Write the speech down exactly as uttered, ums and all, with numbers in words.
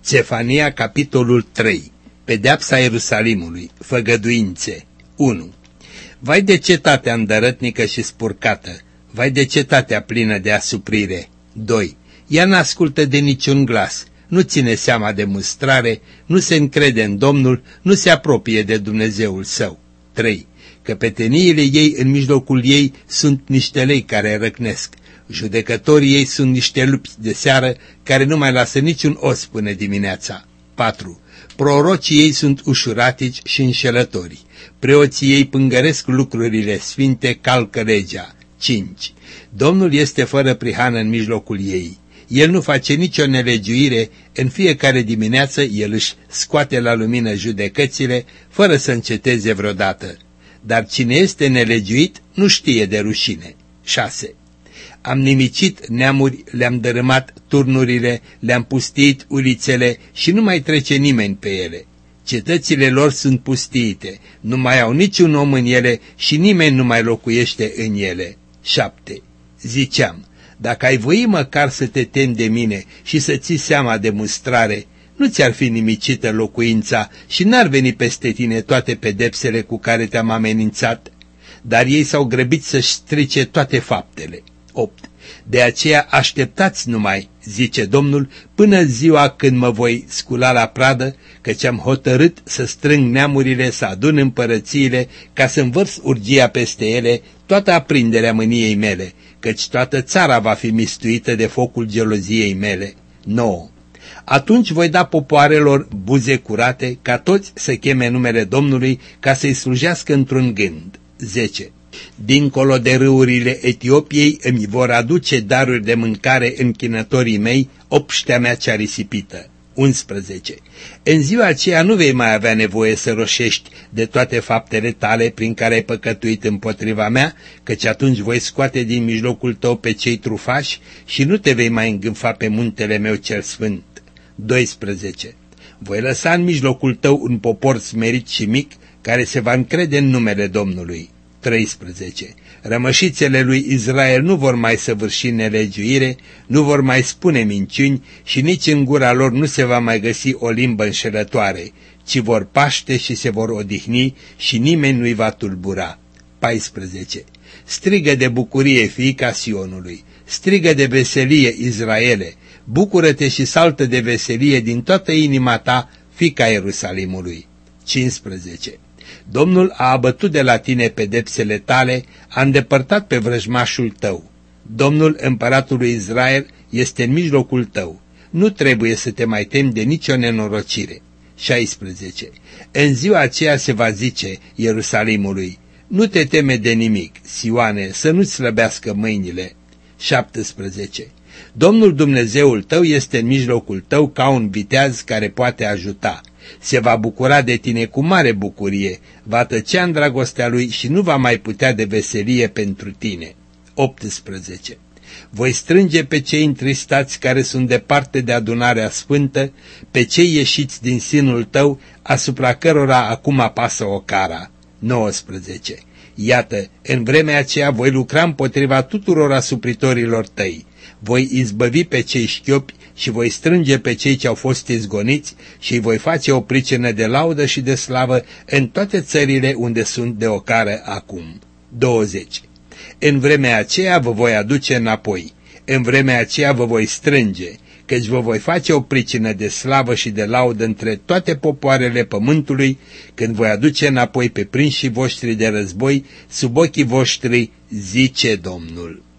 Țefania, capitolul trei. Pedeapsa Ierusalimului. Făgăduințe. unu. Vai de cetatea îndărătnică și spurcată, vai de cetatea plină de asuprire. doi. Ea n-ascultă de niciun glas, nu ține seama de mustrare, nu se încrede în Domnul, nu se apropie de Dumnezeul său. trei. Căpeteniile ei în mijlocul ei sunt niște lei care răcnesc. Judecătorii ei sunt niște lupi de seară care nu mai lasă niciun os până dimineața. patru. Prorocii ei sunt ușuratici și înșelători. Preoții ei pângăresc lucrurile sfinte, calcă legea. cinci. Domnul este fără prihană în mijlocul ei. El nu face nicio nelegiuire, în fiecare dimineață el își scoate la lumină judecățile, fără să înceteze vreodată. Dar cine este nelegiuit nu știe de rușine. șase. Am nimicit neamuri, le-am dărâmat turnurile, le-am pustiit ulițele și nu mai trece nimeni pe ele. Cetățile lor sunt pustiite, nu mai au niciun om în ele și nimeni nu mai locuiește în ele. șapte. Ziceam, dacă ai voi măcar să te temi de mine și să ții seama de mustrare, nu ți-ar fi nimicită locuința și n-ar veni peste tine toate pedepsele cu care te-am amenințat, dar ei s-au grăbit să-și strice toate faptele. opt. De aceea așteptați numai, zice Domnul, până ziua când mă voi scula la pradă, căci am hotărât să strâng neamurile, să adun împărățiile, ca să învărs urgia peste ele, toată aprinderea mâniei mele, căci toată țara va fi mistuită de focul geloziei mele. nouă. Atunci voi da popoarelor buze curate, ca toți să cheme numele Domnului, ca să-i slujească într-un gând. zece. Dincolo de râurile Etiopiei îmi vor aduce daruri de mâncare închinătorii mei, obștea mea cea risipită. unsprezece. În ziua aceea nu vei mai avea nevoie să roșești de toate faptele tale prin care ai păcătuit împotriva mea, căci atunci voi scoate din mijlocul tău pe cei trufași și nu te vei mai îngânfa pe muntele meu cel sfânt. doisprezece. Voi lăsa în mijlocul tău un popor smerit și mic, care se va încrede în numele Domnului. treisprezece. Rămășițele lui Israel nu vor mai săvârși nelegiuire, nu vor mai spune minciuni și nici în gura lor nu se va mai găsi o limbă înșelătoare, ci vor paște și se vor odihni și nimeni nu-i va tulbura. paisprezece. Strigă de bucurie, fiica Sionului, strigă de veselie, Israele, bucură-te și saltă de veselie din toată inima ta, fiica Ierusalimului. cincisprezece. Domnul a abătut de la tine pedepsele tale, a îndepărtat pe vrăjmașul tău. Domnul împăratul lui Israel este în mijlocul tău. Nu trebuie să te mai temi de nicio nenorocire. șaisprezece. În ziua aceea se va zice Ierusalimului, nu te teme de nimic, Sioane, să nu-ți slăbească mâinile. șaptesprezece. Domnul Dumnezeul tău este în mijlocul tău ca un viteaz care poate ajuta. Se va bucura de tine cu mare bucurie, va tăcea în dragostea lui și nu va mai putea de veselie pentru tine. optsprezece. Voi strânge pe cei întristați care sunt departe de adunarea sfântă, pe cei ieșiți din sinul tău, asupra cărora acum apasă ocara. nouăsprezece. Iată, în vremea aceea voi lucra împotriva tuturor asupritorilor tăi. Voi izbăvi pe cei șchiopi și voi strânge pe cei ce au fost izgoniți și îi voi face o pricină de laudă și de slavă în toate țările unde sunt de ocară acum. douăzeci. În vremea aceea vă voi aduce înapoi, în vremea aceea vă voi strânge, căci vă voi face o pricină de slavă și de laudă între toate popoarele pământului, când voi aduce înapoi pe prinșii voștri de război sub ochii voștri, zice Domnul.